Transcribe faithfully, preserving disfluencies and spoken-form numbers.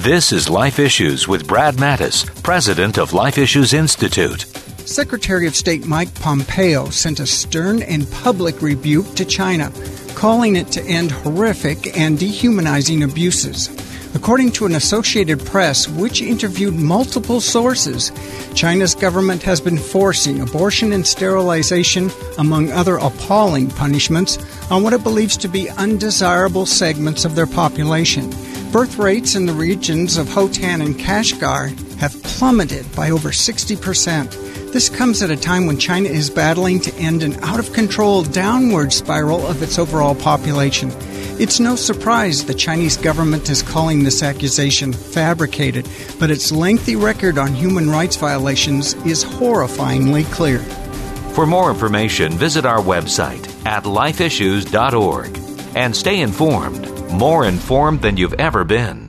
This is Life Issues with Brad Mattis, president of Life Issues Institute. Secretary of State Mike Pompeo sent a stern and public rebuke to China, calling it to end horrific and dehumanizing abuses. According to an Associated Press, which interviewed multiple sources, China's government has been forcing abortion and sterilization, among other appalling punishments, on what it believes to be undesirable segments of their population. Birth rates in the regions of Hotan and Kashgar have plummeted by over sixty percent. This comes at a time when China is battling to end an out-of-control downward spiral of its overall population. It's no surprise the Chinese government is calling this accusation fabricated, but its lengthy record on human rights violations is horrifyingly clear. For more information, visit our website at life issues dot org and stay informed, more informed than you've ever been.